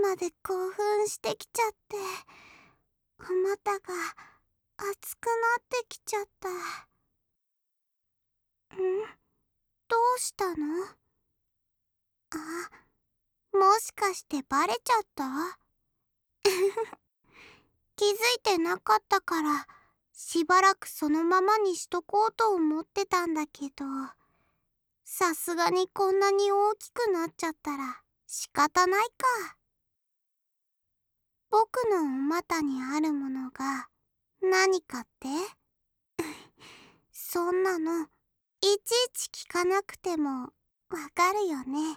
まで興奮してきちゃって、お股が熱くなってきちゃった。どうしたの？あ、もしかしてバレちゃった？気づいてなかったから、しばらくそのままにしとこうと思ってたんだけど、さすがにこんなに大きくなっちゃったら仕方ないか。僕のお股にあるものが何かって？そんなのいちいち聞かなくてもわかるよね。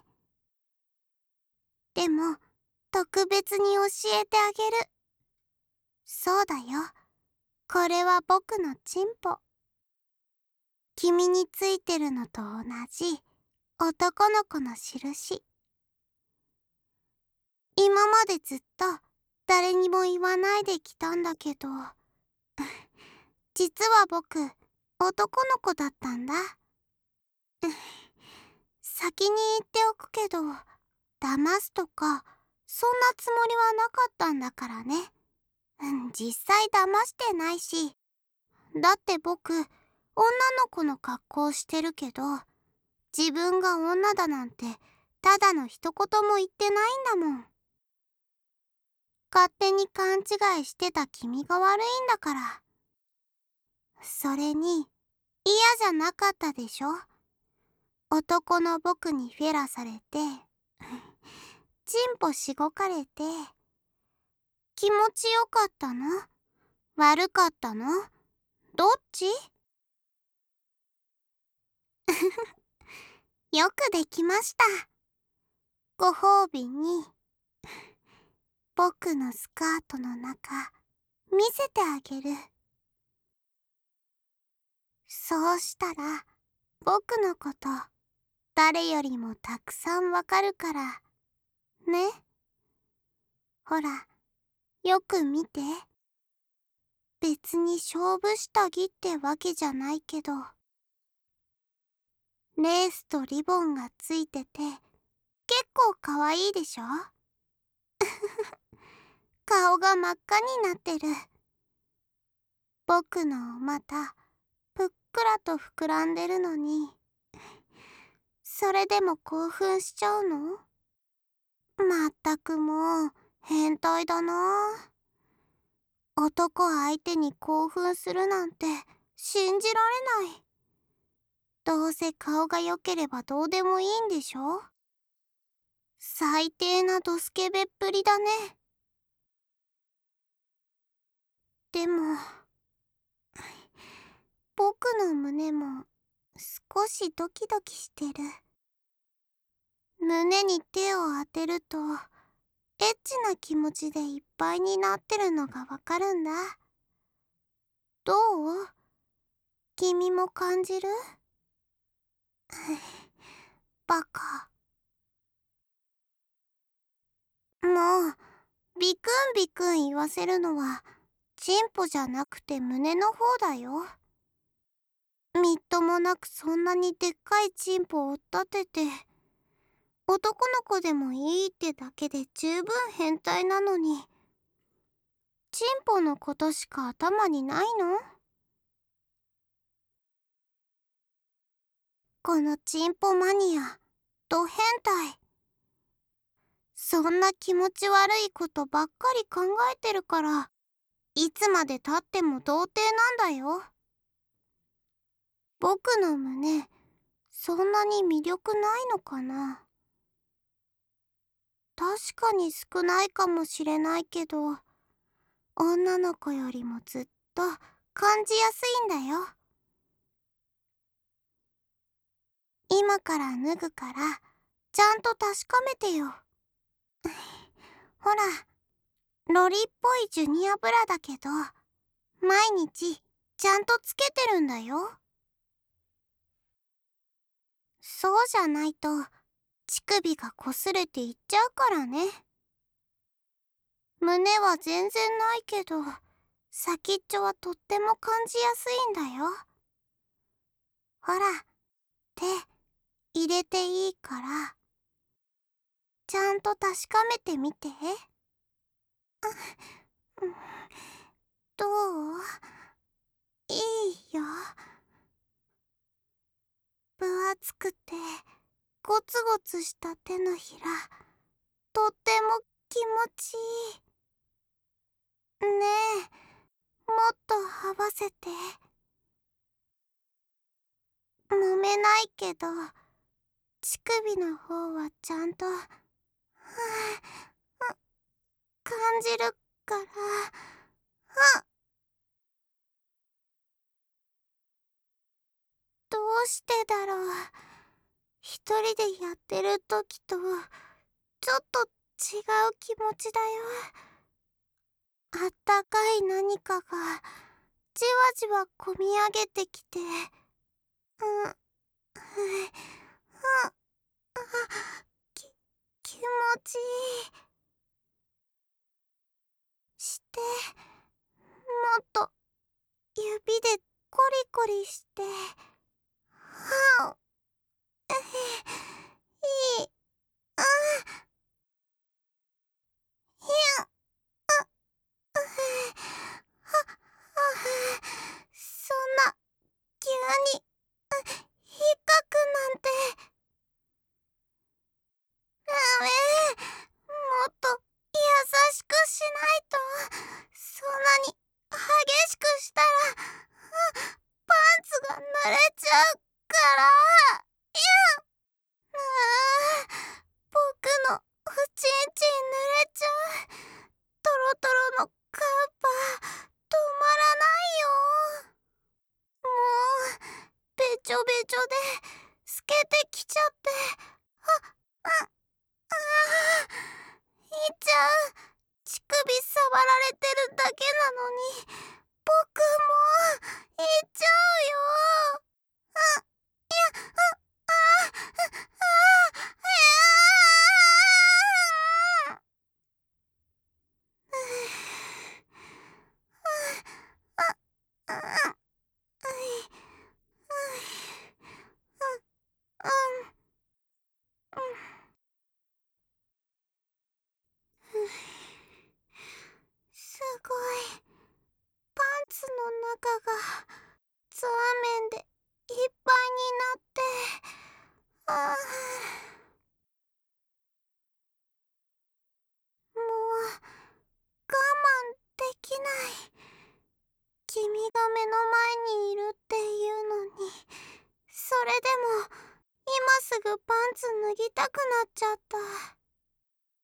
でも特別に教えてあげる。そうだよ。これは僕のチンポ。君についてるのと同じ男の子の印。今までずっと誰にも言わないできたんだけど、実は僕、男の子だったんだ。先に言っておくけど、騙すとかそんなつもりはなかったんだからね。実際騙してないし、だって僕、女の子の格好してるけど、自分が女だなんてただの一言も言ってないんだもん。勝手に勘違いしてた君が悪いんだから。それに嫌じゃなかったでしょ？男の僕にフェラされてチンポしごかれて、気持ちよかったの？悪かったの？どっち？よくできました。ご褒美に僕のスカートの中見せてあげる。そうしたら僕のこと誰よりもたくさんわかるからね。ほら、よく見て。別に勝負下着ってわけじゃないけど、レースとリボンがついてて結構かわいいでしょ？顔が真っ赤になってる。僕のお股ぷっくらと膨らんでるのに、それでも興奮しちゃうの？まったくもう変態だな。男相手に興奮するなんて信じられない。どうせ顔が良ければどうでもいいんでしょ？最低なドスケベっぷりだね。でも僕の胸も少しドキドキしてる。胸に手を当てるとエッチな気持ちでいっぱいになってるのがわかるんだ。どう？君も感じる？バカ。もうビクンビクン言わせるのはチンポじゃなくて胸の方だよ。みっともなくそんなにでっかいチンポを立てて、男の子でもいいってだけで十分変態なのに、チンポのことしか頭にないの？このチンポマニア、ド変態。そんな気持ち悪いことばっかり考えてるから、いつまでたっても童貞なんだよ。僕の胸、そんなに魅力ないのかな？確かに少ないかもしれないけど、女の子よりもずっと感じやすいんだよ。今から脱ぐから、ちゃんと確かめてよ。ほら、ロリっぽいジュニアブラだけど、毎日ちゃんとつけてるんだよ。そうじゃないと乳首が擦れていっちゃうからね。胸は全然ないけど、先っちょはとっても感じやすいんだよ。ほら、手入れていいから。 ちゃんと確かめてみて。どう？いいよ。分厚くてゴツゴツした手のひら、とっても気持ちいい。ねえ、もっとはわせて。揉めないけど、乳首の方はちゃんと、感じるから。どうしてだろう。一人でやってる時とちょっと違う気持ちだよ。あったかい何かがじわじわこみ上げてきて、き気持ちいい。して、もっと指でコリコリして、はいい、ひゃ、そんな急に引っかくなんて。ダメ。もっと優しくしないと。そんなに激しくしたらパンツが濡れちゃうから。いや、僕のおちんちん濡れちゃう。トロトロのカッパ止まらないよ。もうべちょべちょで透けてきちゃって。あ、いっちゃん、乳首触られてるだけなのに、僕もいっちゃうよ。いや、すごい。パンツの中がザーメンでいっぱいになって、あもう我慢できない。君が目の前にいるっていうのに、それでも今すぐパンツ脱ぎたくなっちゃった。